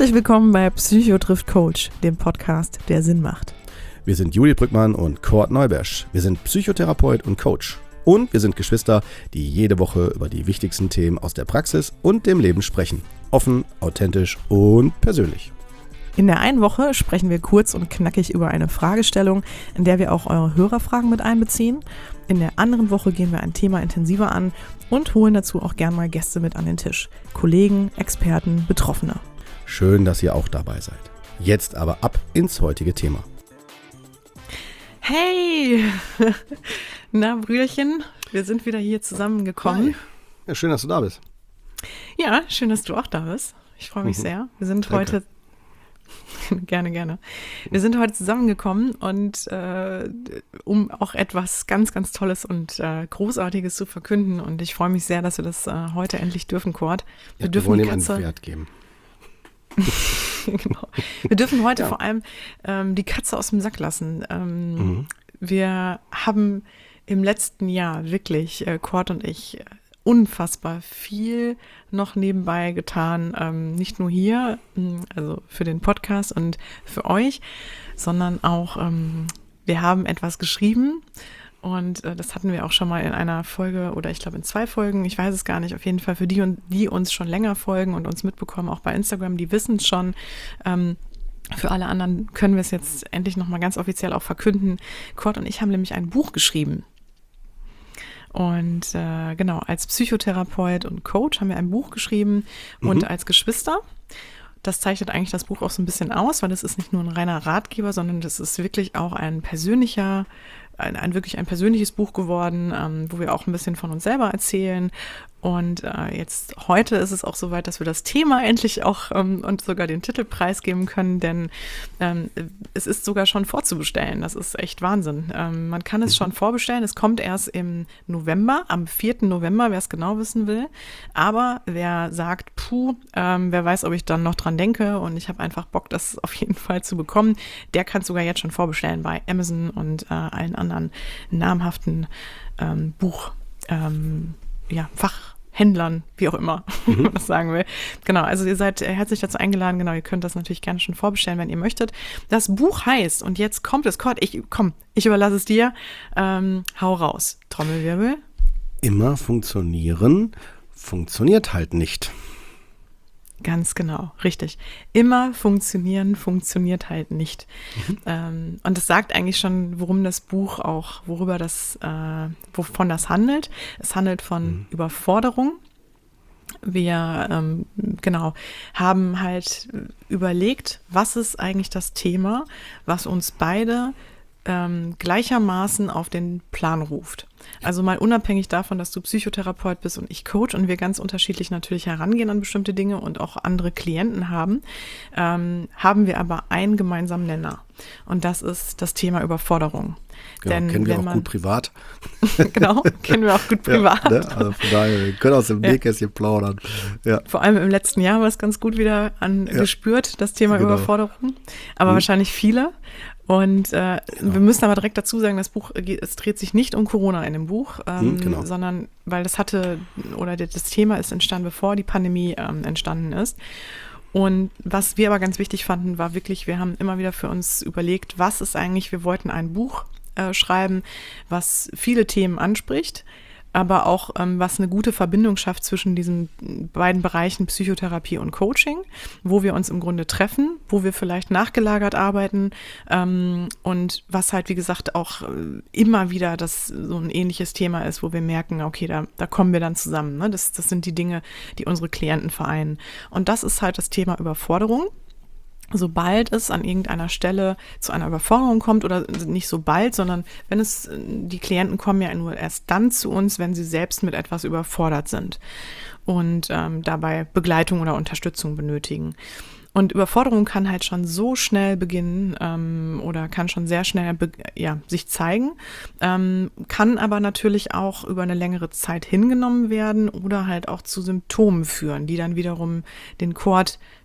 Herzlich willkommen bei Psycho trifft Coach, dem Podcast, der Sinn macht. Wir sind Juli Brückmann und Kurt Neubersch. Wir sind Psychotherapeut und Coach. Und wir sind Geschwister, die jede Woche über die wichtigsten Themen aus der Praxis und dem Leben sprechen. Offen, authentisch und persönlich. In der einen Woche sprechen wir kurz und knackig über eine Fragestellung, in der wir auch eure Hörerfragen mit einbeziehen. In der anderen Woche gehen wir ein Thema intensiver an und holen dazu auch gern mal Gäste mit an den Tisch. Kollegen, Experten, Betroffene. Schön, dass ihr auch dabei seid. Jetzt aber ab ins heutige Thema. Hey! Na, Brüderchen, wir sind wieder hier zusammengekommen. Hi. Ja, schön, dass du da bist. Ja, schön, dass du auch da bist. Ich freue mich sehr. Wir sind heute... Gerne. Wir sind heute zusammengekommen und um auch etwas ganz, ganz Tolles und Großartiges zu verkünden. Und ich freue mich sehr, dass wir das heute endlich dürfen, Kurt. Wir wollen ihm einen Wert geben. Genau. Wir dürfen heute vor allem die Katze aus dem Sack lassen. Wir haben im letzten Jahr wirklich, Kurt und ich, unfassbar viel noch nebenbei getan, nicht nur hier, also für den Podcast und für euch, sondern auch, wir haben etwas geschrieben und das hatten wir auch schon mal in einer Folge oder ich glaube in 2 Folgen, ich weiß es gar nicht, auf jeden Fall für die uns schon länger folgen und uns mitbekommen, auch bei Instagram, die wissen es schon. Für alle anderen können wir es jetzt endlich nochmal ganz offiziell auch verkünden. Kurt und ich haben nämlich ein Buch geschrieben. Und genau, als Psychotherapeut und Coach haben wir ein Buch geschrieben und als Geschwister. Das zeichnet eigentlich das Buch auch so ein bisschen aus, weil es ist nicht nur ein reiner Ratgeber, sondern das ist wirklich auch ein persönliches Buch geworden, wo wir auch ein bisschen von uns selber erzählen. Und jetzt heute ist es auch soweit, dass wir das Thema endlich auch und sogar den Titel preisgeben können, denn es ist sogar schon vorzubestellen. Das ist echt Wahnsinn. Man kann es schon vorbestellen. Es kommt erst im November, am 4. November, wer es genau wissen will. Aber wer sagt, wer weiß, ob ich dann noch dran denke und ich habe einfach Bock, das auf jeden Fall zu bekommen, der kann es sogar jetzt schon vorbestellen bei Amazon und allen anderen namhaften Fachhändlern, wie auch immer man das sagen will. Genau, also ihr seid herzlich dazu eingeladen. Genau, ihr könnt das natürlich gerne schon vorbestellen, wenn ihr möchtet. Das Buch heißt, und jetzt kommt es, Kurt, ich überlasse es dir. Hau raus, Trommelwirbel. Immer funktionieren, funktioniert halt nicht. Ganz genau, richtig. Immer funktionieren, funktioniert halt nicht. Und das sagt eigentlich schon, wovon das handelt. Es handelt von Überforderung. Wir haben halt überlegt, was ist eigentlich das Thema, was uns beide gleichermaßen auf den Plan ruft. Also mal unabhängig davon, dass du Psychotherapeut bist und ich Coach und wir ganz unterschiedlich natürlich herangehen an bestimmte Dinge und auch andere Klienten haben, haben wir aber einen gemeinsamen Nenner. Und das ist das Thema Überforderung. Genau, Denn kennen wir auch gut privat. Genau, kennen wir auch gut privat. Ja, ne? Also von daher, wir können aus dem Nähkästchen plaudern. Ja. Vor allem im letzten Jahr war es ganz gut wieder gespürt, das Thema Überforderung. Aber wahrscheinlich viele. Und wir müssen aber direkt dazu sagen, das Buch, es dreht sich nicht um Corona in dem Buch, sondern weil das Thema ist entstanden, bevor die Pandemie entstanden ist. Und was wir aber ganz wichtig fanden, war wirklich, wir haben immer wieder für uns überlegt, wir wollten ein Buch schreiben, was viele Themen anspricht, aber auch was eine gute Verbindung schafft zwischen diesen beiden Bereichen Psychotherapie und Coaching, wo wir uns im Grunde treffen, wo wir vielleicht nachgelagert arbeiten und was halt, wie gesagt, auch immer wieder so ein ähnliches Thema ist, wo wir merken, okay, da kommen wir dann zusammen. Ne? Das sind die Dinge, die unsere Klienten vereinen. Und das ist halt das Thema Überforderung. Sobald es an irgendeiner Stelle zu einer Überforderung kommt oder nicht so bald, sondern die Klienten kommen ja nur erst dann zu uns, wenn sie selbst mit etwas überfordert sind und dabei Begleitung oder Unterstützung benötigen. Und Überforderung kann halt schon so schnell beginnen oder kann schon sehr schnell sich zeigen, kann aber natürlich auch über eine längere Zeit hingenommen werden oder halt auch zu Symptomen führen, die dann wiederum den Kurt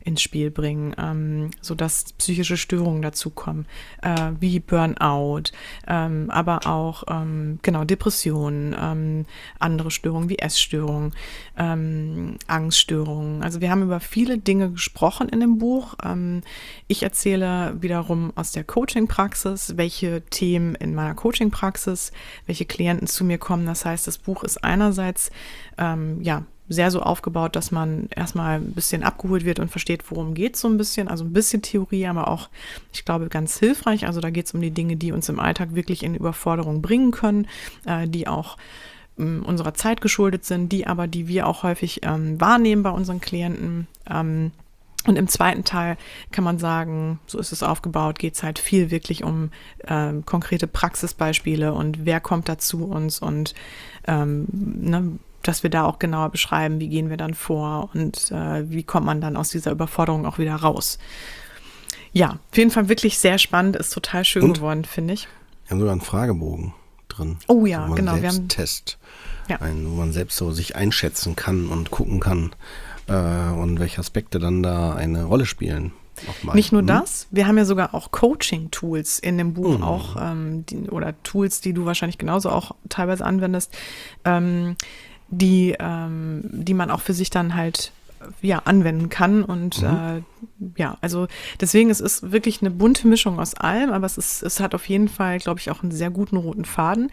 ins Spiel bringen, sodass psychische Störungen dazukommen, wie Burnout, aber auch Depressionen, andere Störungen wie Essstörungen, Angststörungen. Also wir haben über viele Dinge gesprochen in dem Buch. Ich erzähle wiederum aus der Coaching-Praxis, welche Themen in meiner Coaching-Praxis, welche Klienten zu mir kommen. Das heißt, das Buch ist einerseits sehr so aufgebaut, dass man erstmal ein bisschen abgeholt wird und versteht, worum geht es so ein bisschen. Also ein bisschen Theorie, aber auch, ich glaube, ganz hilfreich. Also da geht es um die Dinge, die uns im Alltag wirklich in Überforderung bringen können, die auch unserer Zeit geschuldet sind, die wir auch häufig wahrnehmen bei unseren Klienten. Und im zweiten Teil kann man sagen, so ist es aufgebaut, geht es halt viel wirklich um konkrete Praxisbeispiele und wer kommt da zu uns und dass wir da auch genauer beschreiben, wie gehen wir dann vor und wie kommt man dann aus dieser Überforderung auch wieder raus. Ja, auf jeden Fall wirklich sehr spannend, ist total schön geworden, finde ich. Wir haben sogar einen Fragebogen drin. Oh ja, genau. Selbsttest, wo man selbst so sich einschätzen kann und gucken kann und welche Aspekte dann da eine Rolle spielen. Nicht nur das, wir haben ja sogar auch Coaching-Tools in dem Buch auch, oder Tools, die du wahrscheinlich genauso auch teilweise anwendest, die man auch für sich dann halt anwenden kann und also deswegen es ist wirklich eine bunte Mischung aus allem, aber es hat auf jeden Fall, glaube ich, auch einen sehr guten roten Faden,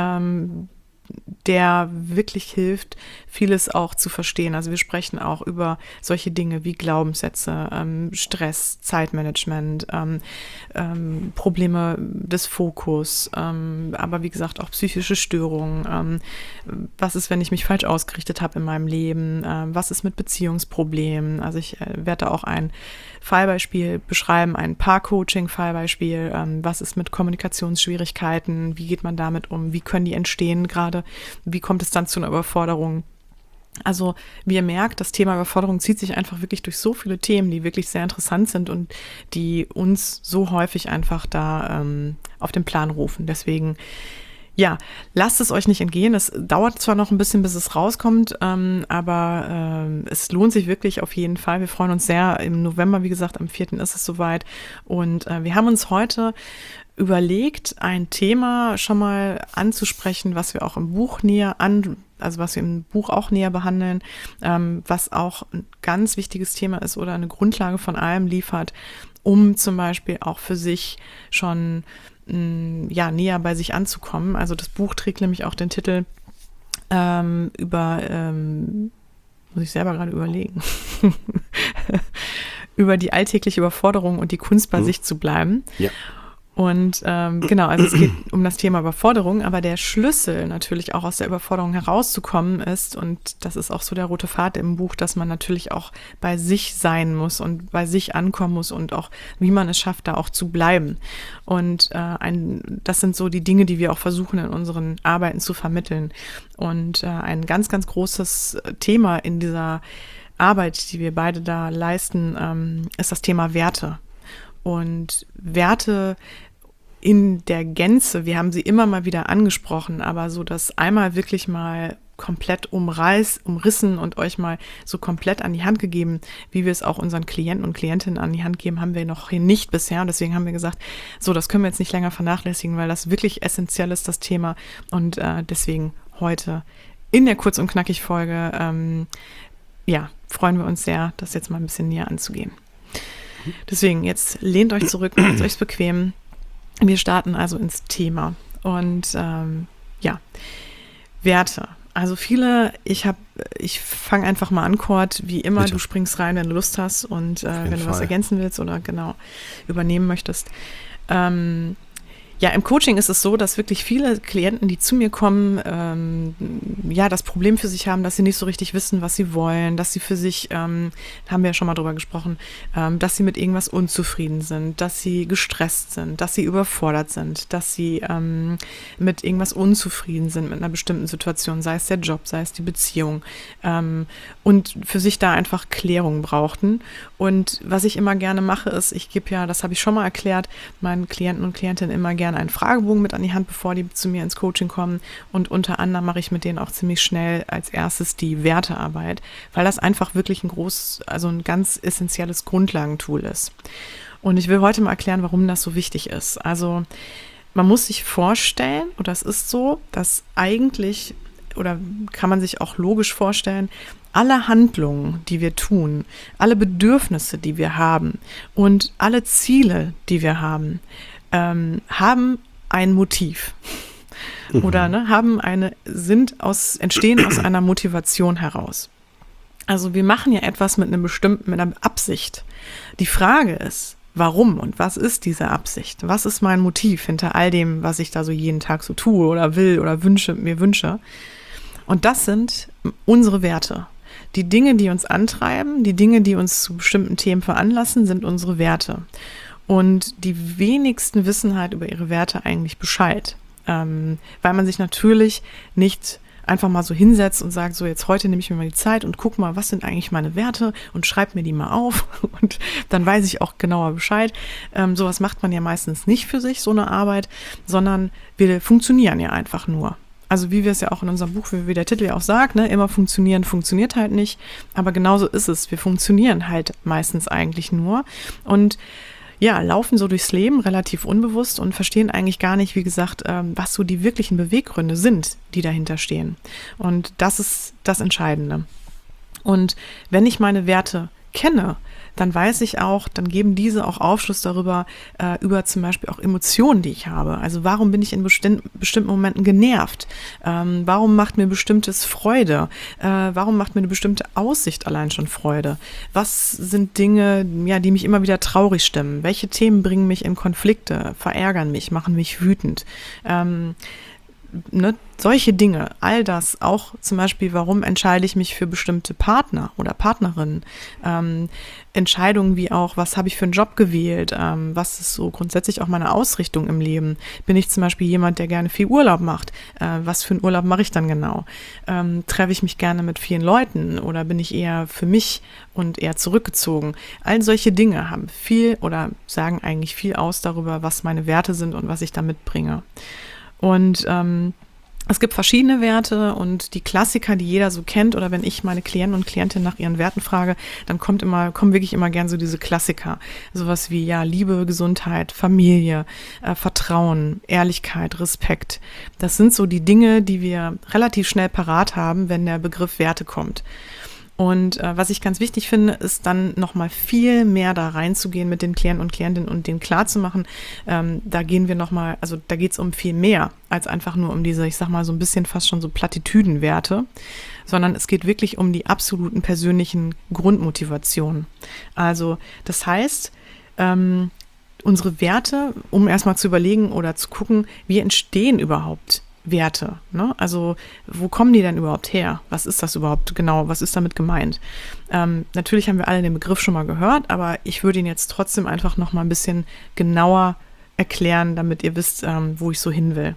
der wirklich hilft, vieles auch zu verstehen. Also wir sprechen auch über solche Dinge wie Glaubenssätze, Stress, Zeitmanagement, Probleme des Fokus, aber wie gesagt auch psychische Störungen. Was ist, wenn ich mich falsch ausgerichtet habe in meinem Leben? Was ist mit Beziehungsproblemen? Also ich werde auch ein Fallbeispiel beschreiben, ein Paar-Coaching-Fallbeispiel. Was ist mit Kommunikationsschwierigkeiten? Wie geht man damit um? Wie können die entstehen gerade? Wie kommt es dann zu einer Überforderung? Also wie ihr merkt, das Thema Überforderung zieht sich einfach wirklich durch so viele Themen, die wirklich sehr interessant sind und die uns so häufig einfach da auf den Plan rufen. Deswegen lasst es euch nicht entgehen. Es dauert zwar noch ein bisschen, bis es rauskommt, aber es lohnt sich wirklich auf jeden Fall. Wir freuen uns sehr. Im November, wie gesagt, am 4. ist es soweit. Und wir haben uns heute überlegt, ein Thema schon mal anzusprechen, was wir auch im Buch was wir im Buch auch näher behandeln, was auch ein ganz wichtiges Thema ist oder eine Grundlage von allem liefert, um zum Beispiel auch für sich schon näher bei sich anzukommen. Also das Buch trägt nämlich auch den Titel muss ich selber gerade überlegen, über die alltägliche Überforderung und die Kunst bei sich zu bleiben. Ja. Und also es geht um das Thema Überforderung, aber der Schlüssel natürlich auch aus der Überforderung herauszukommen ist, und das ist auch so der rote Faden im Buch, dass man natürlich auch bei sich sein muss und bei sich ankommen muss und auch, wie man es schafft, da auch zu bleiben. Und das sind so die Dinge, die wir auch versuchen in unseren Arbeiten zu vermitteln. Und ein ganz, ganz großes Thema in dieser Arbeit, die wir beide da leisten, ist das Thema Werte. Und Werte in der Gänze, wir haben sie immer mal wieder angesprochen, aber so das einmal wirklich mal komplett umrissen und euch mal so komplett an die Hand gegeben, wie wir es auch unseren Klienten und Klientinnen an die Hand geben, haben wir noch hier nicht bisher. Und deswegen haben wir gesagt, so, das können wir jetzt nicht länger vernachlässigen, weil das wirklich essentiell ist, das Thema. Und deswegen heute in der Kurz- und Knackig-Folge, freuen wir uns sehr, das jetzt mal ein bisschen näher anzugehen. Deswegen, jetzt lehnt euch zurück, macht es euch bequem. Wir starten also ins Thema. Und Werte. Also viele, ich fange einfach mal an, Kurt, wie immer, bitte. Du springst rein, wenn du Lust hast und wenn du was ergänzen willst oder genau übernehmen möchtest. Im Coaching ist es so, dass wirklich viele Klienten, die zu mir kommen, das Problem für sich haben, dass sie nicht so richtig wissen, was sie wollen, dass sie für sich, haben wir ja schon mal drüber gesprochen, dass sie mit irgendwas unzufrieden sind, dass sie gestresst sind, dass sie überfordert sind, dass sie mit irgendwas unzufrieden sind, mit einer bestimmten Situation, sei es der Job, sei es die Beziehung, und für sich da einfach Klärung brauchten. Und was ich immer gerne mache, ist, ich gebe das habe ich schon mal erklärt, meinen Klienten und Klientinnen immer gerne gerne einen Fragebogen mit an die Hand, bevor die zu mir ins Coaching kommen. Und unter anderem mache ich mit denen auch ziemlich schnell als erstes die Wertearbeit, weil das einfach wirklich ein ganz essentielles Grundlagentool ist. Und ich will heute mal erklären, warum das so wichtig ist. Also man muss sich vorstellen, oder es ist so, dass eigentlich, oder kann man sich auch logisch vorstellen, alle Handlungen, die wir tun, alle Bedürfnisse, die wir haben und alle Ziele, die wir haben, haben ein Motiv. Oder entstehen aus einer Motivation heraus. Also wir machen ja etwas mit einer Absicht. Die Frage ist, warum und was ist diese Absicht? Was ist mein Motiv hinter all dem, was ich da so jeden Tag so tue oder will oder mir wünsche? Und das sind unsere Werte. Die Dinge, die uns antreiben, die Dinge, die uns zu bestimmten Themen veranlassen, sind unsere Werte. Und die wenigsten wissen halt über ihre Werte eigentlich Bescheid. Weil man sich natürlich nicht einfach mal so hinsetzt und sagt, so jetzt heute nehme ich mir mal die Zeit und guck mal, was sind eigentlich meine Werte und schreib mir die mal auf und dann weiß ich auch genauer Bescheid. Sowas macht man ja meistens nicht für sich, so eine Arbeit, sondern wir funktionieren ja einfach nur. Also wie wir es ja auch in unserem Buch, wie der Titel ja auch sagt, ne, immer funktionieren funktioniert halt nicht, aber genauso ist es. Wir funktionieren halt meistens eigentlich nur und ja, laufen so durchs Leben relativ unbewusst und verstehen eigentlich gar nicht, wie gesagt, was so die wirklichen Beweggründe sind, die dahinter stehen. Und das ist das Entscheidende. Und wenn ich meine Werte kenne, dann weiß ich auch, dann geben diese auch Aufschluss darüber, über zum Beispiel auch Emotionen, die ich habe. Also warum bin ich in bestimmten Momenten genervt? Warum macht mir bestimmtes Freude? Warum macht mir eine bestimmte Aussicht allein schon Freude? Was sind Dinge, ja, die mich immer wieder traurig stimmen? Welche Themen bringen mich in Konflikte, verärgern mich, machen mich wütend? Solche Dinge, all das, auch zum Beispiel, warum entscheide ich mich für bestimmte Partner oder Partnerinnen, Entscheidungen wie auch, was habe ich für einen Job gewählt, was ist so grundsätzlich auch meine Ausrichtung im Leben, bin ich zum Beispiel jemand, der gerne viel Urlaub macht, was für einen Urlaub mache ich dann genau, treffe ich mich gerne mit vielen Leuten oder bin ich eher für mich und eher zurückgezogen, all solche Dinge haben viel oder sagen eigentlich viel aus darüber, was meine Werte sind und was ich da mitbringe. Und es gibt verschiedene Werte und die Klassiker, die jeder so kennt, oder wenn ich meine Klienten und Klientinnen nach ihren Werten frage, dann kommen wirklich immer gern so diese Klassiker. Sowas wie ja, Liebe, Gesundheit, Familie, Vertrauen, Ehrlichkeit, Respekt. Das sind so die Dinge, die wir relativ schnell parat haben, wenn der Begriff Werte kommt. Und was ich ganz wichtig finde, ist dann nochmal viel mehr da reinzugehen mit den Klienten und Klientinnen und denen klarzumachen, da geht es um viel mehr als einfach nur um diese, ich sag mal so ein bisschen fast schon so Plattitüdenwerte, sondern es geht wirklich um die absoluten persönlichen Grundmotivationen. Also das heißt, unsere Werte, um erstmal zu überlegen oder zu gucken, wie entstehen überhaupt Werte, ne? Also wo kommen die denn überhaupt her? Was ist das überhaupt genau? Was ist damit gemeint? Natürlich haben wir alle den Begriff schon mal gehört, aber ich würde ihn jetzt trotzdem einfach noch mal ein bisschen genauer erklären, damit ihr wisst, wo ich so hin will.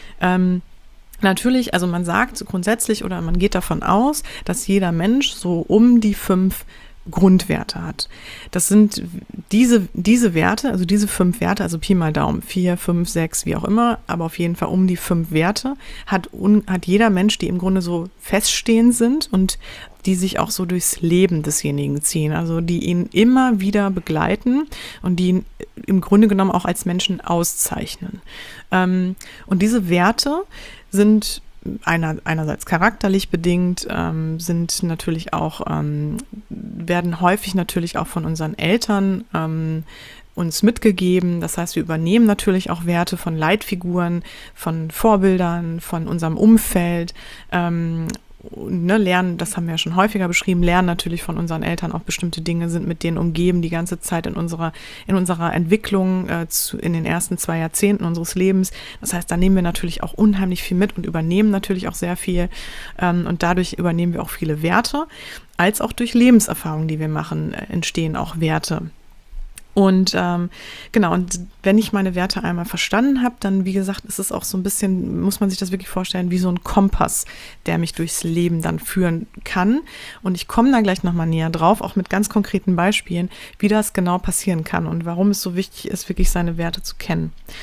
Natürlich, also man sagt so grundsätzlich oder man geht davon aus, dass jeder Mensch so um die 5 Grundwerte hat. Das sind diese Werte, also diese 5 Werte, also Pi mal Daumen, 4, 5, 6, wie auch immer, aber auf jeden Fall um die 5 Werte hat jeder Mensch, die im Grunde so feststehend sind und die sich auch so durchs Leben desjenigen ziehen, also die ihn immer wieder begleiten und die ihn im Grunde genommen auch als Menschen auszeichnen. Und diese Werte sind einerseits charakterlich bedingt, sind natürlich auch, werden häufig natürlich auch von unseren Eltern uns mitgegeben. Das heißt, wir übernehmen natürlich auch Werte von Leitfiguren, von Vorbildern, von unserem Umfeld, lernen, das haben wir ja schon häufiger beschrieben, lernen natürlich von unseren Eltern auch bestimmte Dinge, sind mit denen umgeben die ganze Zeit in unserer Entwicklung in den ersten 2 Jahrzehnten unseres Lebens. Das heißt, da nehmen wir natürlich auch unheimlich viel mit und übernehmen natürlich auch sehr viel und dadurch übernehmen wir auch viele Werte, als auch durch Lebenserfahrungen, die wir machen, entstehen auch Werte. Und genau, und wenn ich meine Werte einmal verstanden habe, dann, wie gesagt, ist es auch so ein bisschen, muss man sich das wirklich vorstellen, wie so ein Kompass, der mich durchs Leben dann führen kann. Und ich komme da gleich nochmal näher drauf, auch mit ganz konkreten Beispielen, wie das genau passieren kann und warum es so wichtig ist, wirklich seine Werte zu kennen.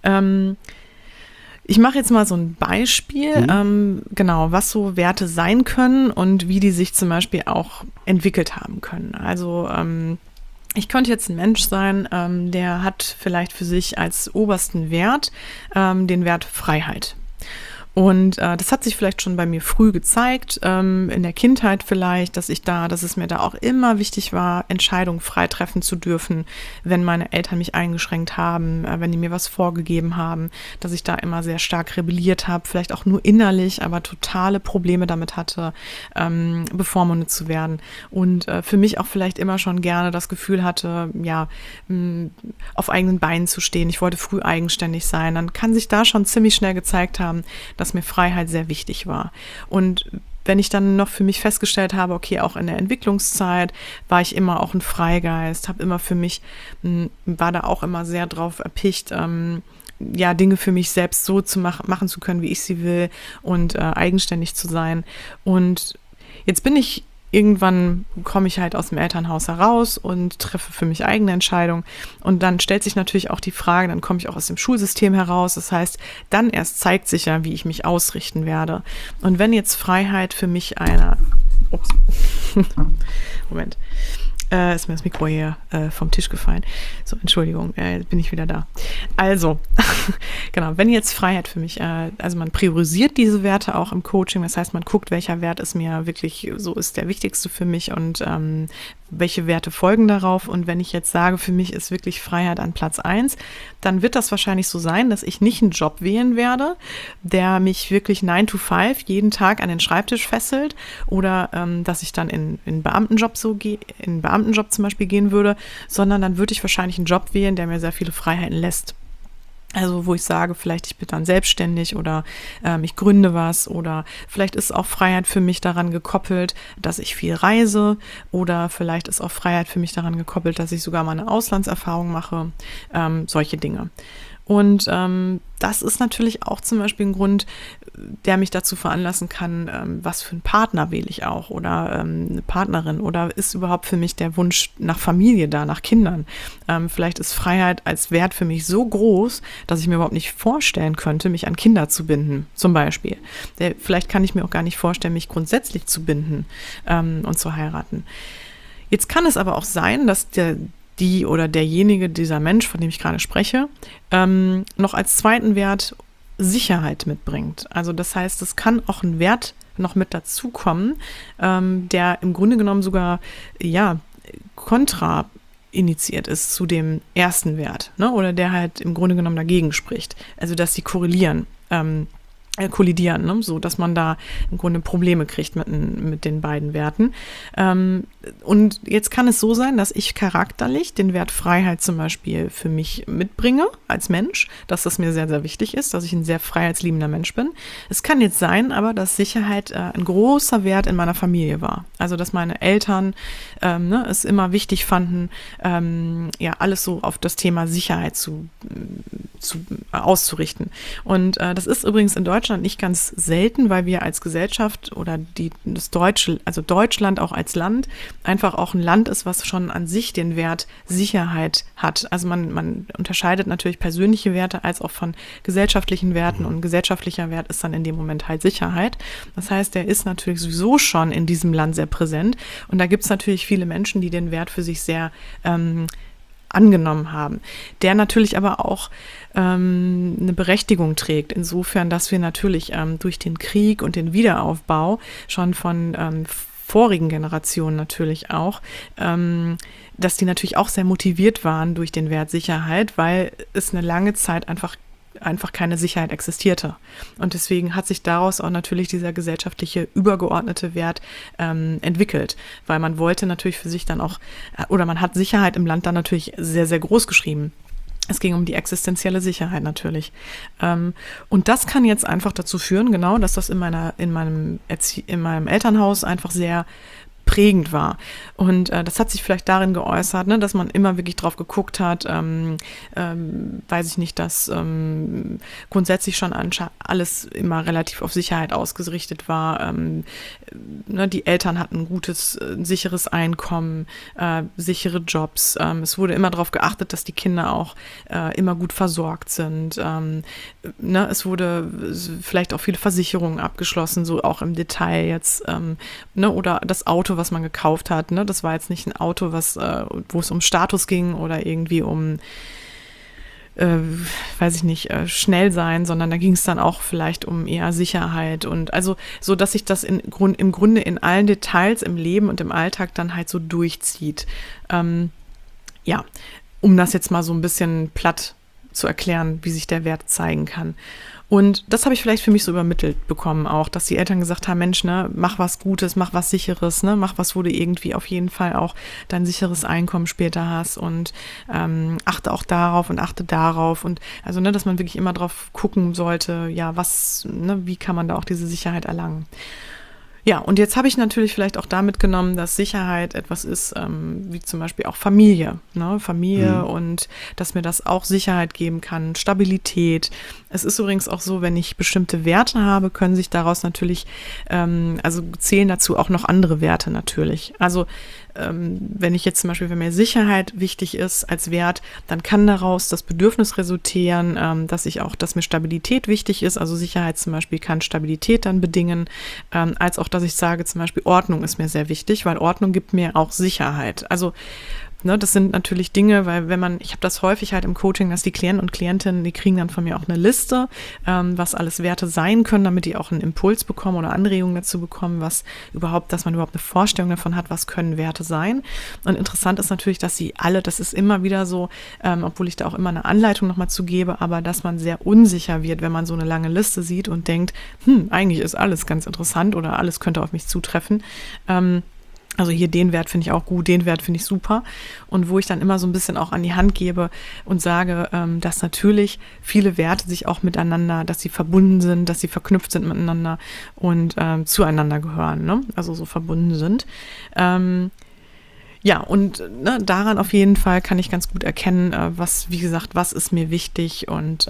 Ich mache jetzt mal so ein Beispiel, genau, was so Werte sein können und wie die sich zum Beispiel auch entwickelt haben können. Also ich könnte jetzt ein Mensch sein, der hat vielleicht für sich als obersten Wert den Wert Freiheit. Und das hat sich vielleicht schon bei mir früh gezeigt, in der Kindheit vielleicht, dass es mir da auch immer wichtig war, Entscheidungen frei treffen zu dürfen, wenn meine Eltern mich eingeschränkt haben, wenn die mir was vorgegeben haben, dass ich da immer sehr stark rebelliert habe, vielleicht auch nur innerlich, aber totale Probleme damit hatte, bevormundet zu werden. Und für mich auch vielleicht immer schon gerne das Gefühl hatte, ja, auf eigenen Beinen zu stehen. Ich wollte früh eigenständig sein. Dann kann sich da schon ziemlich schnell gezeigt haben, dass mir Freiheit sehr wichtig war. Und wenn ich dann noch für mich festgestellt habe, okay, auch in der Entwicklungszeit war ich immer auch ein Freigeist, habe immer für mich, war da auch immer sehr drauf erpicht, ja, Dinge für mich selbst so zu machen zu können, wie ich sie will und eigenständig zu sein. Und jetzt irgendwann komme ich halt aus dem Elternhaus heraus und treffe für mich eigene Entscheidungen. Und dann stellt sich natürlich auch die Frage, dann komme ich auch aus dem Schulsystem heraus. Das heißt, dann erst zeigt sich ja, wie ich mich ausrichten werde. Und wenn jetzt Freiheit für mich Moment. Ist mir das Mikro hier vom Tisch gefallen. So, Entschuldigung, bin ich wieder da. Also, genau, wenn jetzt Freiheit für mich, also man priorisiert diese Werte auch im Coaching, das heißt, man guckt, welcher Wert ist mir wirklich, so ist der wichtigste für mich und welche Werte folgen darauf. Und wenn ich jetzt sage, für mich ist wirklich Freiheit an Platz 1, dann wird das wahrscheinlich so sein, dass ich nicht einen Job wählen werde, der mich wirklich 9 to 5 jeden Tag an den Schreibtisch fesselt oder dass ich dann in Beamtenjob zum Beispiel gehen würde, sondern dann würde ich wahrscheinlich einen Job wählen, der mir sehr viele Freiheiten lässt. Also wo ich sage, vielleicht ich bin dann selbstständig oder ich gründe was oder vielleicht ist auch Freiheit für mich daran gekoppelt, dass ich viel reise oder vielleicht ist auch Freiheit für mich daran gekoppelt, dass ich sogar mal eine Auslandserfahrung mache, solche Dinge. Und das ist natürlich auch zum Beispiel ein Grund, der mich dazu veranlassen kann, was für einen Partner wähle ich auch oder eine Partnerin oder ist überhaupt für mich der Wunsch nach Familie da, nach Kindern. Vielleicht ist Freiheit als Wert für mich so groß, dass ich mir überhaupt nicht vorstellen könnte, mich an Kinder zu binden, zum Beispiel. Vielleicht kann ich mir auch gar nicht vorstellen, mich grundsätzlich zu binden und zu heiraten. Jetzt kann es aber auch sein, dass die oder derjenige, dieser Mensch, von dem ich gerade spreche, noch als zweiten Wert Sicherheit mitbringt. Also das heißt, es kann auch ein Wert noch mit dazukommen, der im Grunde genommen sogar, ja, kontra initiiert ist zu dem ersten Wert, ne? Oder der halt im Grunde genommen dagegen spricht. Also dass sie kollidieren, ne? So dass man da im Grunde Probleme kriegt mit den beiden Werten. Und jetzt kann es so sein, dass ich charakterlich den Wert Freiheit zum Beispiel für mich mitbringe als Mensch, dass das mir sehr, sehr wichtig ist, dass ich ein sehr freiheitsliebender Mensch bin. Es kann jetzt sein, aber dass Sicherheit ein großer Wert in meiner Familie war. Also dass meine Eltern es immer wichtig fanden, ja alles so auf das Thema Sicherheit auszurichten. Und das ist übrigens in Deutschland nicht ganz selten, weil wir als Gesellschaft oder Deutschland auch als Land einfach auch ein Land ist, was schon an sich den Wert Sicherheit hat. Also man unterscheidet natürlich persönliche Werte als auch von gesellschaftlichen Werten und gesellschaftlicher Wert ist dann in dem Moment halt Sicherheit. Das heißt, der ist natürlich sowieso schon in diesem Land sehr präsent und da gibt es natürlich viele Menschen, die den Wert für sich sehr angenommen haben, der natürlich aber auch eine Berechtigung trägt, insofern, dass wir natürlich durch den Krieg und den Wiederaufbau schon von vorigen Generationen natürlich auch, dass die natürlich auch sehr motiviert waren durch den Wert Sicherheit, weil es eine lange Zeit einfach keine Sicherheit existierte. Und deswegen hat sich daraus auch natürlich dieser gesellschaftliche übergeordnete Wert entwickelt, weil man wollte natürlich für sich dann auch, oder man hat Sicherheit im Land dann natürlich sehr, sehr groß geschrieben. Es ging um die existenzielle Sicherheit natürlich. Und das kann jetzt einfach dazu führen, genau, dass das in meinem Elternhaus einfach sehr prägend war. Und das hat sich vielleicht darin geäußert, ne, dass man immer wirklich drauf geguckt hat, weiß ich nicht, dass grundsätzlich schon alles immer relativ auf Sicherheit ausgerichtet war. Ne, die Eltern hatten ein gutes, sicheres Einkommen, sichere Jobs. Es wurde immer darauf geachtet, dass die Kinder auch immer gut versorgt sind. Ne, es wurde vielleicht auch viele Versicherungen abgeschlossen, so auch im Detail jetzt. Ne, oder das Auto, was man gekauft hat, ne, das war jetzt nicht ein Auto, wo es um Status ging oder irgendwie um weiß ich nicht, schnell sein, sondern da ging es dann auch vielleicht um eher Sicherheit und also so, dass sich das im Grunde in allen Details im Leben und im Alltag dann halt so durchzieht. Ja, um das jetzt mal so ein bisschen platt zu erklären, wie sich der Wert zeigen kann. Und das habe ich vielleicht für mich so übermittelt bekommen auch, dass die Eltern gesagt haben, Mensch, ne, mach was Gutes, mach was Sicheres, ne, mach was, wo du irgendwie auf jeden Fall auch dein sicheres Einkommen später hast und achte auch darauf und achte darauf und also, ne, dass man wirklich immer drauf gucken sollte, ja, wie kann man da auch diese Sicherheit erlangen. Ja, und jetzt habe ich natürlich vielleicht auch damit genommen, dass Sicherheit etwas ist, wie zum Beispiel auch Familie, ne? Familie und dass mir das auch Sicherheit geben kann, Stabilität. Es ist übrigens auch so, wenn ich bestimmte Werte habe, können sich daraus natürlich, also zählen dazu auch noch andere Werte natürlich. Also wenn mir Sicherheit wichtig ist als Wert, dann kann daraus das Bedürfnis resultieren, dass mir Stabilität wichtig ist. Also Sicherheit zum Beispiel kann Stabilität dann bedingen, als auch, dass ich sage, zum Beispiel Ordnung ist mir sehr wichtig, weil Ordnung gibt mir auch Sicherheit. Also ne, das sind natürlich Dinge, weil ich habe das häufig halt im Coaching, dass die Klienten und Klientinnen, die kriegen dann von mir auch eine Liste, was alles Werte sein können, damit die auch einen Impuls bekommen oder Anregungen dazu bekommen, dass man überhaupt eine Vorstellung davon hat, was können Werte sein. Und interessant ist natürlich, dass das ist immer wieder so, obwohl ich da auch immer eine Anleitung nochmal zu gebe, aber dass man sehr unsicher wird, wenn man so eine lange Liste sieht und denkt, eigentlich ist alles ganz interessant oder alles könnte auf mich zutreffen. Also hier den Wert finde ich auch gut, den Wert finde ich super. Und wo ich dann immer so ein bisschen auch an die Hand gebe und sage, dass natürlich viele Werte sich auch miteinander, dass sie verbunden sind, dass sie verknüpft sind miteinander und zueinander gehören, ne? Also so verbunden sind. Ja, und ne, daran auf jeden Fall kann ich ganz gut erkennen, was ist mir wichtig und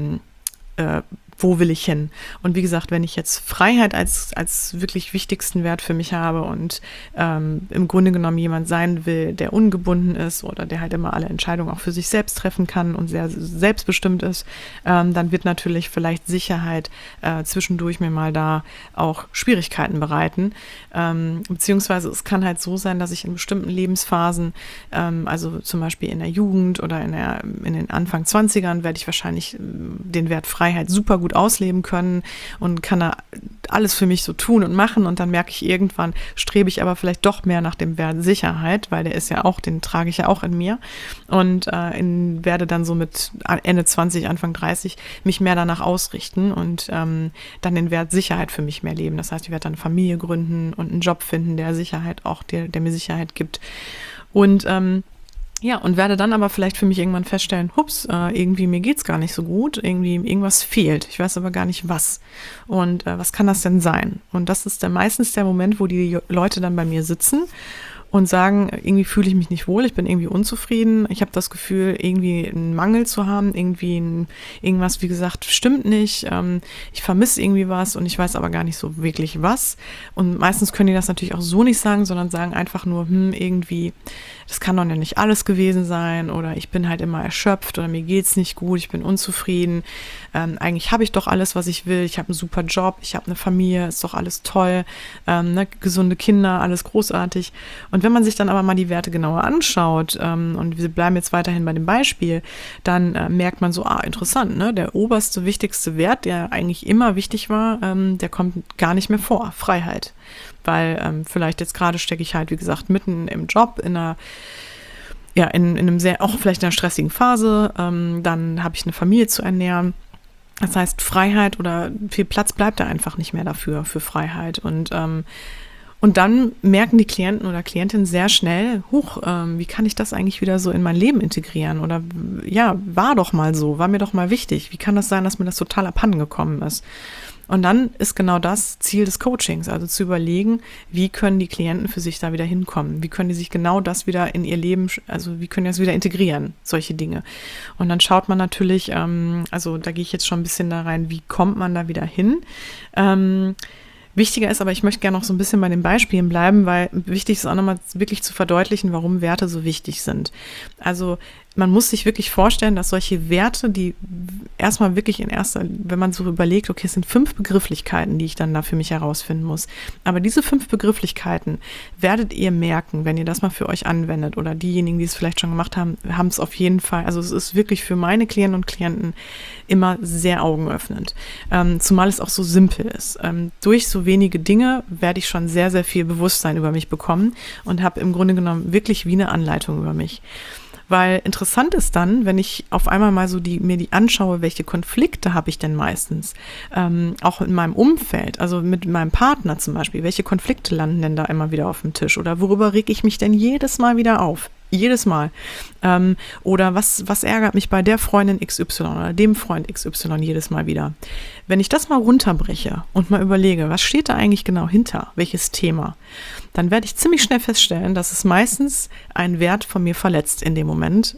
wo will ich hin? Und wie gesagt, wenn ich jetzt Freiheit als wirklich wichtigsten Wert für mich habe und im Grunde genommen jemand sein will, der ungebunden ist oder der halt immer alle Entscheidungen auch für sich selbst treffen kann und sehr selbstbestimmt ist, dann wird natürlich vielleicht Sicherheit zwischendurch mir mal da auch Schwierigkeiten bereiten. Beziehungsweise es kann halt so sein, dass ich in bestimmten Lebensphasen, also zum Beispiel in der Jugend oder in den Anfang 20ern, werde ich wahrscheinlich den Wert Freiheit super gut ausleben können und kann da alles für mich so tun und machen und dann merke ich irgendwann, strebe ich aber vielleicht doch mehr nach dem Wert Sicherheit, weil den trage ich ja auch in mir und werde dann so mit Ende 20, Anfang 30 mich mehr danach ausrichten und dann den Wert Sicherheit für mich mehr leben. Das heißt, ich werde dann eine Familie gründen und einen Job finden, der mir Sicherheit gibt und und werde dann aber vielleicht für mich irgendwann feststellen, irgendwie mir geht's gar nicht so gut, irgendwas fehlt. Ich weiß aber gar nicht was. Und was kann das denn sein? Und das ist dann meistens der Moment, wo die Leute dann bei mir sitzen und sagen, irgendwie fühle ich mich nicht wohl, ich bin irgendwie unzufrieden, ich habe das Gefühl, irgendwie einen Mangel zu haben, irgendwas, wie gesagt, stimmt nicht, ich vermisse irgendwie was und ich weiß aber gar nicht so wirklich was. Und meistens können die das natürlich auch so nicht sagen, sondern sagen einfach nur, irgendwie, das kann doch ja nicht alles gewesen sein oder ich bin halt immer erschöpft oder mir geht's nicht gut, ich bin unzufrieden, eigentlich habe ich doch alles, was ich will, ich habe einen super Job, ich habe eine Familie, ist doch alles toll, gesunde Kinder, alles großartig. Und wenn man sich dann aber mal die Werte genauer anschaut und wir bleiben jetzt weiterhin bei dem Beispiel, dann merkt man so, interessant, ne? Der oberste, wichtigste Wert, der eigentlich immer wichtig war, der kommt gar nicht mehr vor, Freiheit. Weil vielleicht jetzt gerade stecke ich halt, wie gesagt, mitten im Job in einem auch vielleicht in einer stressigen Phase, dann habe ich eine Familie zu ernähren. Das heißt, Freiheit oder viel Platz bleibt da einfach nicht mehr dafür, für Freiheit. Und dann merken die Klienten oder Klientinnen sehr schnell, wie kann ich das eigentlich wieder so in mein Leben integrieren? Oder ja, war doch mal so, war mir doch mal wichtig. Wie kann das sein, dass mir das total abhanden gekommen ist? Und dann ist genau das Ziel des Coachings, also zu überlegen, wie können die Klienten für sich da wieder hinkommen? Wie können die sich genau das wieder in ihr Leben, also wie können die das wieder integrieren, solche Dinge? Und dann schaut man natürlich, also da gehe ich jetzt schon ein bisschen da rein, wie kommt man da wieder hin? Wichtiger ist aber, ich möchte gerne noch so ein bisschen bei den Beispielen bleiben, weil wichtig ist auch nochmal wirklich zu verdeutlichen, warum Werte so wichtig sind. Also man muss sich wirklich vorstellen, dass solche Werte, die erstmal wirklich wenn man so überlegt, okay, es sind 5 Begrifflichkeiten, die ich dann da für mich herausfinden muss. Aber diese 5 Begrifflichkeiten werdet ihr merken, wenn ihr das mal für euch anwendet, oder diejenigen, die es vielleicht schon gemacht haben, haben es auf jeden Fall. Also es ist wirklich für meine Klienten und Klienten immer sehr augenöffnend. Zumal es auch so simpel ist. Durch so wenige Dinge werde ich schon sehr, sehr viel Bewusstsein über mich bekommen und habe im Grunde genommen wirklich wie eine Anleitung über mich. Weil interessant ist dann, wenn ich auf einmal mal so mir die anschaue, welche Konflikte habe ich denn meistens, auch in meinem Umfeld, also mit meinem Partner zum Beispiel, welche Konflikte landen denn da immer wieder auf dem Tisch oder worüber reg ich mich denn jedes Mal wieder auf? Jedes Mal. Oder was ärgert mich bei der Freundin XY oder dem Freund XY jedes Mal wieder? Wenn ich das mal runterbreche und mal überlege, was steht da eigentlich genau hinter, welches Thema, dann werde ich ziemlich schnell feststellen, dass es meistens einen Wert von mir verletzt in dem Moment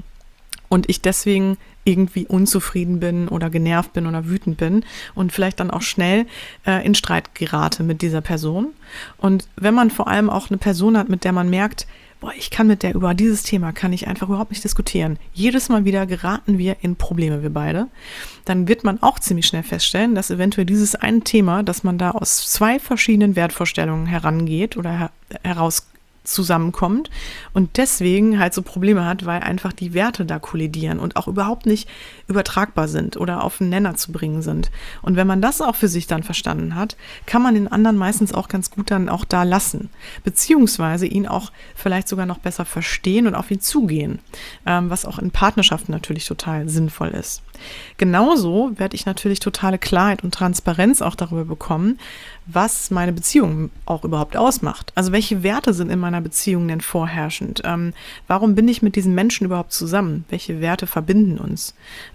und ich deswegen irgendwie unzufrieden bin oder genervt bin oder wütend bin und vielleicht dann auch schnell in Streit gerate mit dieser Person. Und wenn man vor allem auch eine Person hat, mit der man merkt, ich kann mit der über dieses Thema, kann ich einfach überhaupt nicht diskutieren. Jedes Mal wieder geraten wir in Probleme, wir beide. Dann wird man auch ziemlich schnell feststellen, dass eventuell dieses eine Thema, dass man da aus 2 verschiedenen Wertvorstellungen herangeht oder heraus zusammenkommt und deswegen halt so Probleme hat, weil einfach die Werte da kollidieren und auch überhaupt nicht übertragbar sind oder auf den Nenner zu bringen sind. Und wenn man das auch für sich dann verstanden hat, kann man den anderen meistens auch ganz gut dann auch da lassen, beziehungsweise ihn auch vielleicht sogar noch besser verstehen und auf ihn zugehen, was auch in Partnerschaften natürlich total sinnvoll ist. Genauso werde ich natürlich totale Klarheit und Transparenz auch darüber bekommen, was meine Beziehung auch überhaupt ausmacht. Also welche Werte sind in meiner Beziehung denn vorherrschend? Warum bin ich mit diesen Menschen überhaupt zusammen? Welche Werte verbinden uns?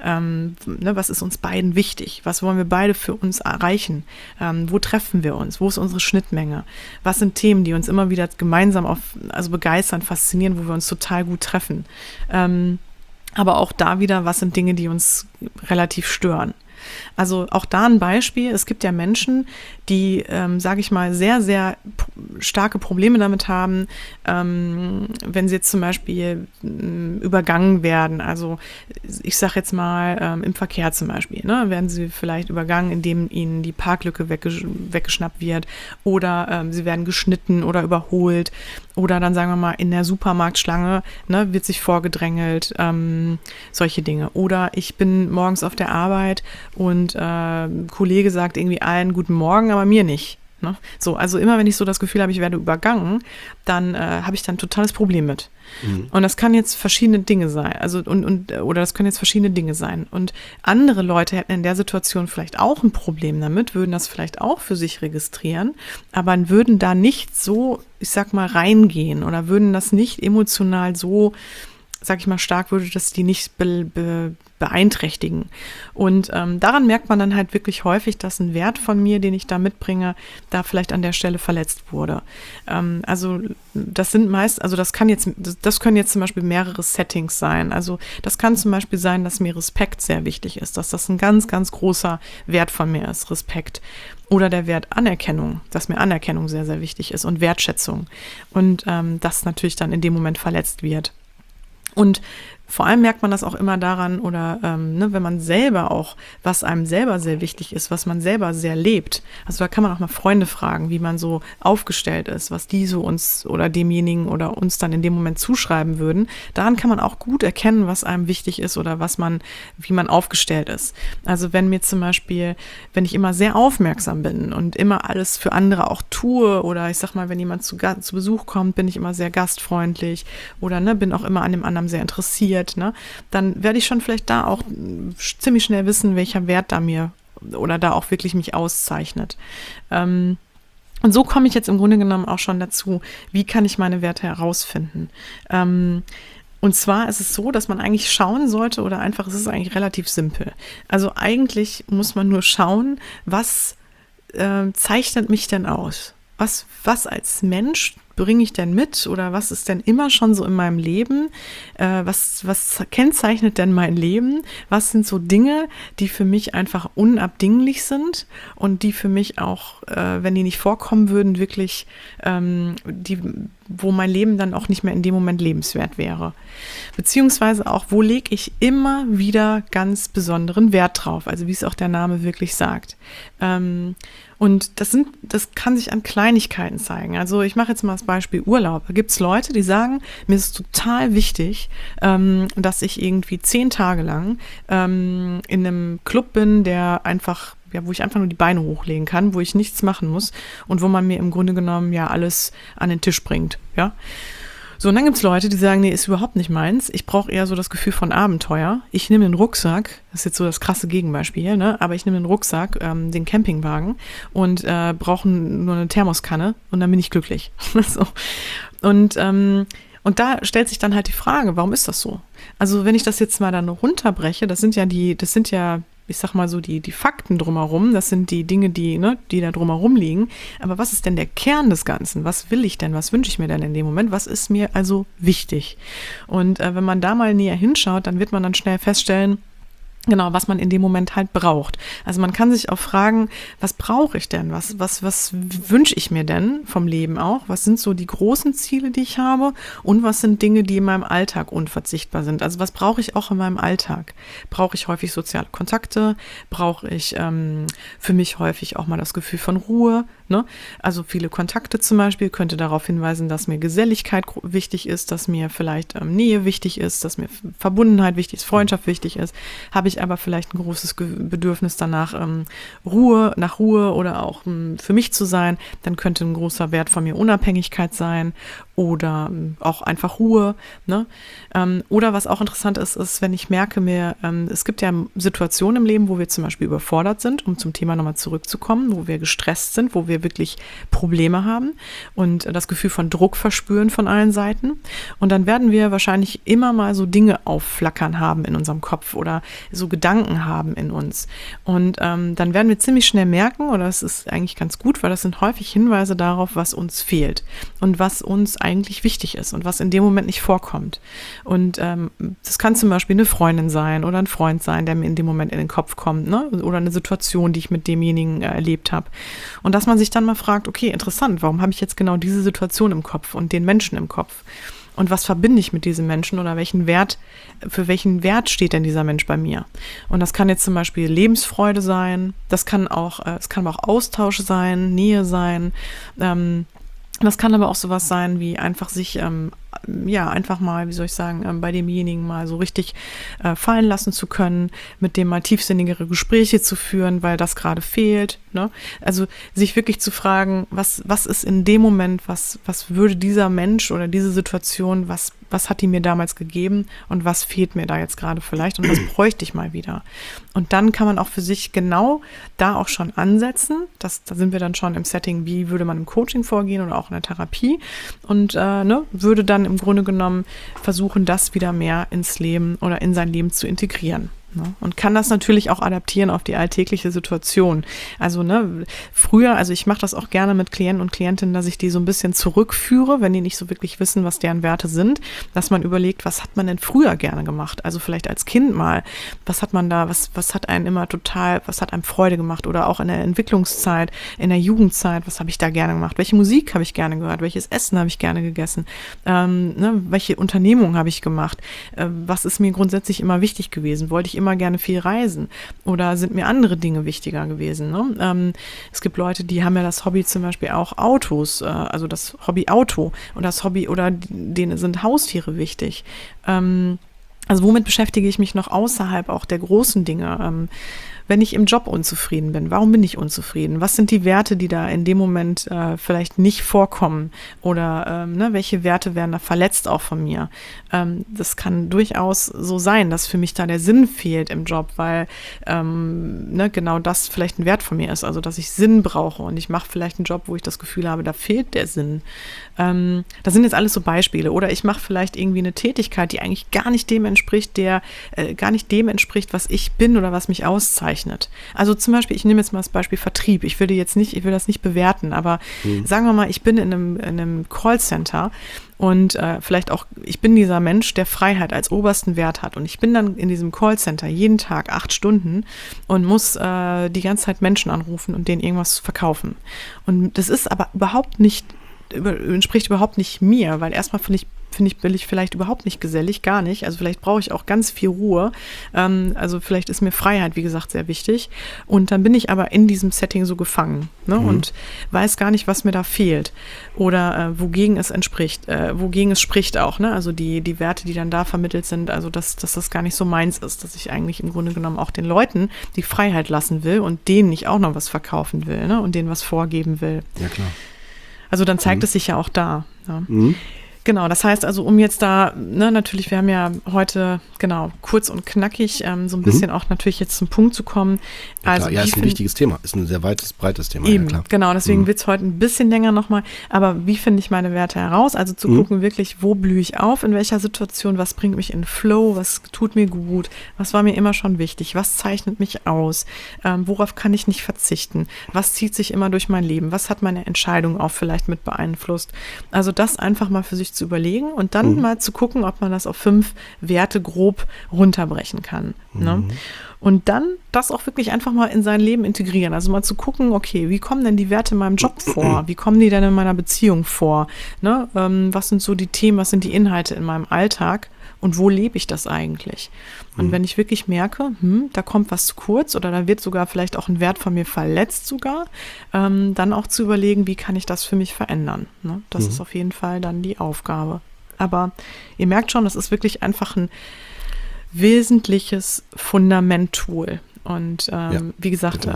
Was ist uns beiden wichtig? Was wollen wir beide für uns erreichen? Wo treffen wir uns? Wo ist unsere Schnittmenge? Was sind Themen, die uns immer wieder gemeinsam begeistern, faszinieren, wo wir uns total gut treffen? Aber auch da wieder, was sind Dinge, die uns relativ stören? Also auch da ein Beispiel, es gibt ja Menschen, die, sage ich mal, sehr, sehr starke Probleme damit haben, wenn sie jetzt zum Beispiel übergangen werden. Also ich sage jetzt mal im Verkehr zum Beispiel, werden sie vielleicht übergangen, indem ihnen die Parklücke weggeschnappt wird oder sie werden geschnitten oder überholt oder dann sagen wir mal in der Supermarktschlange wird sich vorgedrängelt, solche Dinge. Oder ich bin morgens auf der Arbeit und ein Kollege sagt irgendwie allen guten Morgen, aber mir nicht. Ne? So, also immer wenn ich so das Gefühl habe, ich werde übergangen, dann habe ich dann ein totales Problem mit. Mhm. Und das kann jetzt verschiedene Dinge sein. Also oder das können jetzt verschiedene Dinge sein. Und andere Leute hätten in der Situation vielleicht auch ein Problem damit, würden das vielleicht auch für sich registrieren, aber würden da nicht so, ich sag mal, reingehen oder würden das nicht emotional so, sag ich mal, stark, würde das die nicht beeinträchtigen. Und daran merkt man dann halt wirklich häufig, dass ein Wert von mir, den ich da mitbringe, da vielleicht an der Stelle verletzt wurde. Das können jetzt zum Beispiel mehrere Settings sein. Also das kann zum Beispiel sein, dass mir Respekt sehr wichtig ist, dass das ein ganz, ganz großer Wert von mir ist, Respekt. Oder der Wert Anerkennung, dass mir Anerkennung sehr, sehr wichtig ist und Wertschätzung. Und das natürlich dann in dem Moment verletzt wird. Und vor allem merkt man das auch immer daran oder wenn man selber auch, was einem selber sehr wichtig ist, was man selber sehr lebt. Also da kann man auch mal Freunde fragen, wie man so aufgestellt ist, was die so uns oder demjenigen oder uns dann in dem Moment zuschreiben würden. Daran kann man auch gut erkennen, was einem wichtig ist oder wie man aufgestellt ist. Also wenn ich immer sehr aufmerksam bin und immer alles für andere auch tue oder ich sag mal, wenn jemand zu Besuch kommt, bin ich immer sehr gastfreundlich oder bin auch immer an dem anderen sehr interessiert. Dann werde ich schon vielleicht da auch ziemlich schnell wissen, welcher Wert da mir oder da auch wirklich mich auszeichnet. Und so komme ich jetzt im Grunde genommen auch schon dazu, wie kann ich meine Werte herausfinden. Und Und zwar ist es so, dass man eigentlich schauen sollte oder einfach, es ist eigentlich relativ simpel. Also eigentlich muss man nur schauen, was zeichnet mich denn aus? Was als Mensch bringe ich denn mit oder was ist denn immer schon so in meinem Leben? Was kennzeichnet denn mein Leben? Was sind so Dinge, die für mich einfach unabdinglich sind und die für mich auch, wenn die nicht vorkommen würden, wirklich, wo mein Leben dann auch nicht mehr in dem Moment lebenswert wäre. Beziehungsweise auch, wo lege ich immer wieder ganz besonderen Wert drauf? Also wie es auch der Name wirklich sagt. Und das kann sich an Kleinigkeiten zeigen. Also ich mache jetzt mal das Beispiel Urlaub. Da gibt es Leute, die sagen, mir ist total wichtig, dass ich irgendwie 10 Tage lang in einem Club bin, der einfach, ja, wo ich einfach nur die Beine hochlegen kann, wo ich nichts machen muss und wo man mir im Grunde genommen ja alles an den Tisch bringt. Ja. So, und dann gibt es Leute, die sagen, nee, ist überhaupt nicht meins. Ich brauche eher so das Gefühl von Abenteuer. Ich nehme den Rucksack, das ist jetzt so das krasse Gegenbeispiel, ne? Aber ich nehme den Rucksack, den Campingwagen und brauche nur eine Thermoskanne und dann bin ich glücklich. So. Und da stellt sich dann halt die Frage, warum ist das so? Also wenn ich das jetzt mal dann runterbreche, das sind ja ich sag mal so, die Fakten drumherum, das sind die Dinge, die da drumherum liegen. Aber was ist denn der Kern des Ganzen? Was will ich denn? Was wünsche ich mir denn in dem Moment? Was ist mir also wichtig? Und wenn man da mal näher hinschaut, dann wird man dann schnell feststellen, genau, was man in dem Moment halt braucht. Also man kann sich auch fragen, was brauche ich denn? Was wünsche ich mir denn vom Leben auch? Was sind so die großen Ziele, die ich habe? Und was sind Dinge, die in meinem Alltag unverzichtbar sind? Also was brauche ich auch in meinem Alltag? Brauche ich häufig soziale Kontakte? Brauche ich für mich häufig auch mal das Gefühl von Ruhe? Ne? Also viele Kontakte zum Beispiel könnte darauf hinweisen, dass mir Geselligkeit wichtig ist, dass mir vielleicht Nähe wichtig ist, dass mir Verbundenheit wichtig ist, Freundschaft wichtig ist. Habe ich aber vielleicht ein großes Bedürfnis danach, Ruhe oder auch für mich zu sein, dann könnte ein großer Wert von mir Unabhängigkeit sein oder auch einfach Ruhe. Ne? Oder was auch interessant ist, wenn ich merke es gibt ja Situationen im Leben, wo wir zum Beispiel überfordert sind, um zum Thema nochmal zurückzukommen, wo wir gestresst sind, wo wir wirklich Probleme haben und das Gefühl von Druck verspüren von allen Seiten. Und dann werden wir wahrscheinlich immer mal so Dinge aufflackern haben in unserem Kopf oder so Gedanken haben in uns. Und dann werden wir ziemlich schnell merken, oder das ist eigentlich ganz gut, weil das sind häufig Hinweise darauf, was uns fehlt und was uns eigentlich wichtig ist und was in dem Moment nicht vorkommt. Und das kann zum Beispiel eine Freundin sein oder ein Freund sein, der mir in dem Moment in den Kopf kommt, ne? Oder eine Situation, die ich mit demjenigen erlebt habe. Und dass man sich dann mal fragt, okay, interessant, warum habe ich jetzt genau diese Situation im Kopf und den Menschen im Kopf? Und was verbinde ich mit diesem Menschen oder für welchen Wert steht denn dieser Mensch bei mir? Und das kann jetzt zum Beispiel Lebensfreude sein, es kann aber auch Austausch sein, Nähe sein, das kann aber auch sowas sein, wie einfach sich, einfach mal, wie soll ich sagen, bei demjenigen mal so richtig fallen lassen zu können, mit dem mal tiefsinnigere Gespräche zu führen, weil das gerade fehlt. Ne? Also sich wirklich zu fragen, was ist in dem Moment, was würde dieser Mensch oder diese Situation, was hat die mir damals gegeben und was fehlt mir da jetzt gerade vielleicht und was bräuchte ich mal wieder. Und dann kann man auch für sich genau da auch schon ansetzen. Da sind wir dann schon im Setting, wie würde man im Coaching vorgehen oder auch in der Therapie und würde dann im Grunde genommen versuchen, das wieder mehr ins Leben oder in sein Leben zu integrieren. Und kann das natürlich auch adaptieren auf die alltägliche Situation. Also früher, ich mache das auch gerne mit Klienten und Klientinnen, dass ich die so ein bisschen zurückführe, wenn die nicht so wirklich wissen, was deren Werte sind, dass man überlegt, was hat man denn früher gerne gemacht? Also vielleicht als Kind mal, was hat man da, was hat einem Freude gemacht? Oder auch in der Entwicklungszeit, in der Jugendzeit, was habe ich da gerne gemacht? Welche Musik habe ich gerne gehört? Welches Essen habe ich gerne gegessen? Welche Unternehmungen habe ich gemacht? Was ist mir grundsätzlich immer wichtig gewesen? Wollte ich immer gerne viel reisen oder sind mir andere Dinge wichtiger gewesen? Ne? Es gibt Leute, die haben ja das Hobby zum Beispiel auch Autos, also das Hobby Auto und das Hobby oder denen sind Haustiere wichtig. Also womit beschäftige ich mich noch außerhalb auch der großen Dinge? wenn ich im Job unzufrieden bin? Warum bin ich unzufrieden? Was sind die Werte, die da in dem Moment vielleicht nicht vorkommen? Oder welche Werte werden da verletzt auch von mir? Das kann durchaus so sein, dass für mich da der Sinn fehlt im Job, weil genau das vielleicht ein Wert von mir ist. Also, dass ich Sinn brauche und ich mache vielleicht einen Job, wo ich das Gefühl habe, da fehlt der Sinn. Das sind jetzt alles so Beispiele. Oder ich mache vielleicht irgendwie eine Tätigkeit, die eigentlich gar nicht dem entspricht, was ich bin oder was mich auszeichnet. Also zum Beispiel, ich nehme jetzt mal das Beispiel Vertrieb. Ich will das nicht bewerten, aber sagen wir mal, ich bin in einem Callcenter und vielleicht auch, ich bin dieser Mensch, der Freiheit als obersten Wert hat. Und ich bin dann in diesem Callcenter jeden Tag 8 Stunden und muss die ganze Zeit Menschen anrufen und denen irgendwas verkaufen. Und das ist aber entspricht überhaupt nicht mir, weil erstmal bin ich vielleicht überhaupt nicht gesellig, gar nicht. Also vielleicht brauche ich auch ganz viel Ruhe. Also vielleicht ist mir Freiheit, wie gesagt, sehr wichtig. Und dann bin ich aber in diesem Setting so gefangen, ne? Und weiß gar nicht, was mir da fehlt oder wogegen es spricht auch. Ne? Also die Werte, die dann da vermittelt sind, also dass das gar nicht so meins ist, dass ich eigentlich im Grunde genommen auch den Leuten die Freiheit lassen will und denen nicht auch noch was verkaufen will, ne? Und denen was vorgeben will. Ja, klar. Also dann zeigt es sich ja auch da. Ja. Genau, das heißt also, um jetzt da, natürlich, wir haben ja heute, kurz und knackig, so ein bisschen auch natürlich jetzt zum Punkt zu kommen. Also, ja, ist ein wichtiges Thema, ist ein sehr breites Thema. Eben, ja, klar. Genau, deswegen wird es heute ein bisschen länger nochmal, aber wie finde ich meine Werte heraus? Also zu gucken wirklich, wo blühe ich auf, in welcher Situation, was bringt mich in Flow, was tut mir gut, was war mir immer schon wichtig, was zeichnet mich aus, worauf kann ich nicht verzichten, was zieht sich immer durch mein Leben, was hat meine Entscheidung auch vielleicht mit beeinflusst. Also das einfach mal für sich zu überlegen und dann mal zu gucken, ob man das auf 5 Werte grob runterbrechen kann. Ne? Und dann das auch wirklich einfach mal in sein Leben integrieren. Also mal zu gucken, okay, wie kommen denn die Werte in meinem Job vor? Wie kommen die denn in meiner Beziehung vor? Ne? Was sind so die Themen, was sind die Inhalte in meinem Alltag? Und wo lebe ich das eigentlich? Und wenn ich wirklich merke, da kommt was zu kurz oder da wird sogar vielleicht auch ein Wert von mir verletzt sogar, dann auch zu überlegen, wie kann ich das für mich verändern? Ne? Das ist auf jeden Fall dann die Aufgabe. Aber ihr merkt schon, das ist wirklich einfach ein wesentliches Fundament-Tool. Und wie gesagt,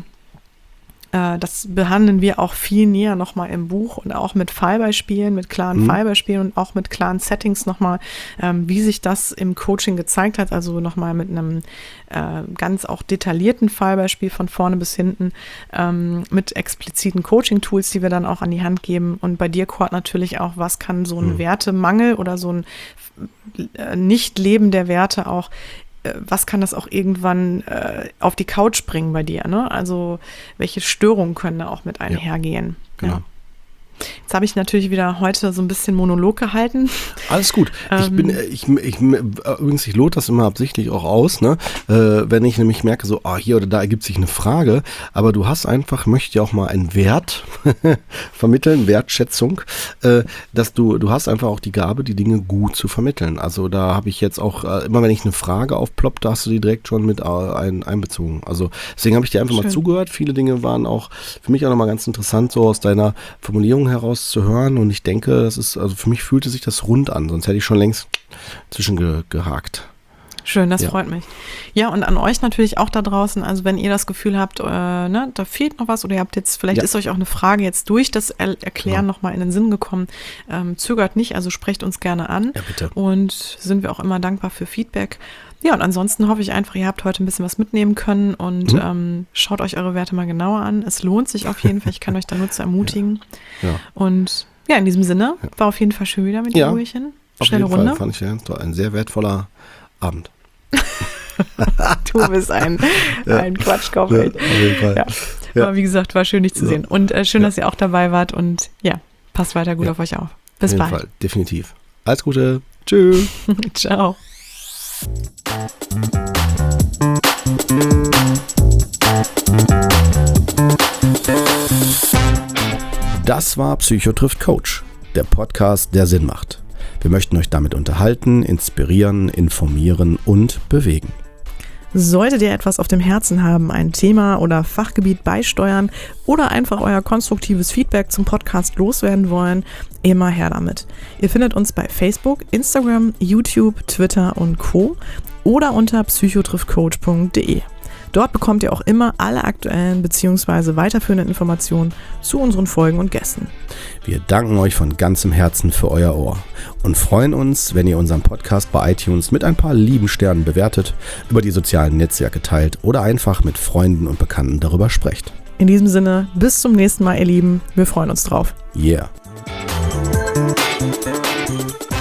das behandeln wir auch viel näher nochmal im Buch und auch mit Fallbeispielen, mit klaren Fallbeispielen und auch mit klaren Settings nochmal, wie sich das im Coaching gezeigt hat. Also nochmal mit einem ganz auch detaillierten Fallbeispiel von vorne bis hinten, mit expliziten Coaching-Tools, die wir dann auch an die Hand geben. Und bei dir, Cord, natürlich auch, was kann so ein Wertemangel oder so ein Nicht-Leben der Werte auch, was kann das auch irgendwann auf die Couch bringen bei dir? Ne? Also welche Störungen können da auch mit einhergehen? Genau. Ja. Jetzt habe ich natürlich wieder heute so ein bisschen Monolog gehalten. Alles gut. Übrigens, ich lote das immer absichtlich auch aus, ne? Wenn ich nämlich merke, so, hier oder da ergibt sich eine Frage, aber du hast einfach, möchte ja auch mal einen Wert vermitteln, Wertschätzung, dass du hast einfach auch die Gabe, die Dinge gut zu vermitteln. Also da habe ich jetzt auch, immer wenn ich eine Frage aufploppt, da hast du die direkt schon mit einbezogen. Also deswegen habe ich dir einfach mal zugehört. Viele Dinge waren auch für mich auch nochmal ganz interessant, so aus deiner Formulierung heraus zu hören, und ich denke, das ist, also für mich fühlte sich das rund an, sonst hätte ich schon längst zwischengehakt. Schön, das freut mich. Ja, und an euch natürlich auch da draußen, also wenn ihr das Gefühl habt, da fehlt noch was oder ihr habt jetzt, vielleicht ist euch auch eine Frage jetzt durch das Erklären nochmal in den Sinn gekommen, zögert nicht, also sprecht uns gerne an. Ja, bitte. Und sind wir auch immer dankbar für Feedback. Ja, und ansonsten hoffe ich einfach, ihr habt heute ein bisschen was mitnehmen können und schaut euch eure Werte mal genauer an. Es lohnt sich auf jeden Fall, ich kann euch da nur zu ermutigen. Ja. Und ja, in diesem Sinne, war auf jeden Fall schön wieder mit dir, Ruhchen. Schnelle Runde. Fall, fand ich ein sehr wertvoller Abend. Du bist ein Quatschkopf. Ja, auf jeden Fall. Ja. Aber wie gesagt, war schön, dich zu sehen. Und schön, dass ihr auch dabei wart. Und ja, passt weiter gut auf euch auf. Bis bald. Auf jeden Fall, definitiv. Alles Gute. Tschüss. Ciao. Das war Psycho trifft Coach, der Podcast, der Sinn macht. Wir möchten euch damit unterhalten, inspirieren, informieren und bewegen. Solltet ihr etwas auf dem Herzen haben, ein Thema oder Fachgebiet beisteuern oder einfach euer konstruktives Feedback zum Podcast loswerden wollen, immer her damit. Ihr findet uns bei Facebook, Instagram, YouTube, Twitter und Co. oder unter psychotrifftcoach.de. Dort bekommt ihr auch immer alle aktuellen bzw. weiterführenden Informationen zu unseren Folgen und Gästen. Wir danken euch von ganzem Herzen für euer Ohr und freuen uns, wenn ihr unseren Podcast bei iTunes mit ein paar lieben Sternen bewertet, über die sozialen Netzwerke teilt oder einfach mit Freunden und Bekannten darüber sprecht. In diesem Sinne, bis zum nächsten Mal, ihr Lieben. Wir freuen uns drauf. Yeah.